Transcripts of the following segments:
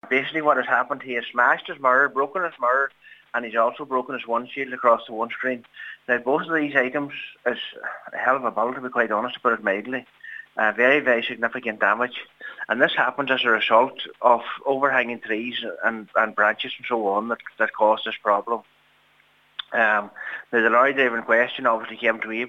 basically what has happened, he has smashed his mirror, broken his mirror, and he's also broken his windshield across the windscreen. Now, both of these items is a hell of a bill, to be quite honest, to put it mildly. Very, very significant damage. And this happens as a result of overhanging trees and branches and so on that caused this problem. Now, the lorry driver in question obviously came to me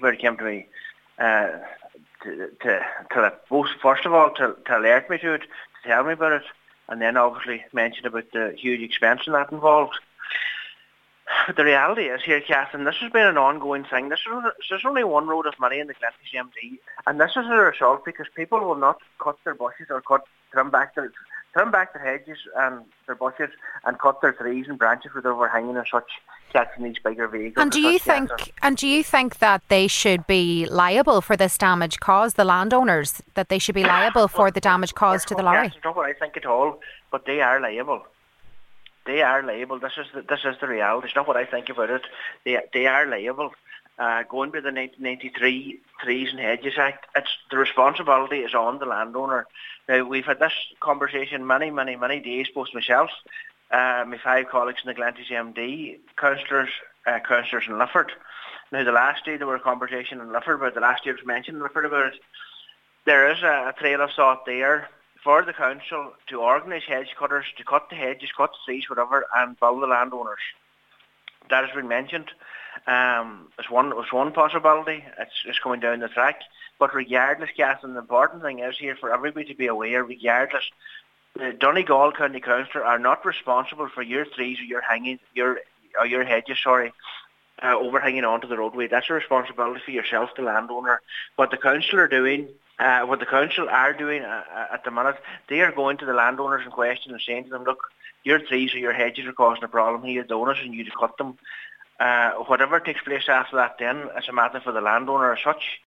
first of all to alert me to it, to tell me about it, and then obviously mention about the huge expense in that involved. But the reality is here, Catherine, this has been an ongoing thing. There's only one road of money in the Glenties MD, and this is a result because people will not cut their bushes or trim back their hedges and their bushes and cut their trees and branches with overhanging and such, catching these bigger vehicles. And do you think that they should be liable for this damage caused, the landowners, that they should be liable for the damage caused to the lorry? That's not what I think at all, but they are liable. They are liable. This is the reality. It's not what I think about it. They are liable. Going by the 1993 Trees and Hedges Act, the responsibility is on the landowner. Now, we've had this conversation many days, both myself, my 5 colleagues in the Glenties MD, councillors in Lifford. Now, the last day there were a conversation in Lifford about the last year was mentioned in Lifford about it. There is a trail of thought there for the council to organise hedge cutters, to cut the hedges, cut the trees, whatever, and bill the landowners. That has been mentioned. It's one possibility. It's coming down the track. But regardless, Catherine, the important thing is here for everybody to be aware, regardless, the Donegal County Council are not responsible for your trees or your hedges, overhanging onto the roadway. That's a responsibility for yourself, the landowner. What the council are doing at the minute, they are going to the landowners in question and saying to them, look, your trees or your hedges are causing a problem here, the owners, and you to cut them. Whatever takes place after that then is a matter for the landowner as such.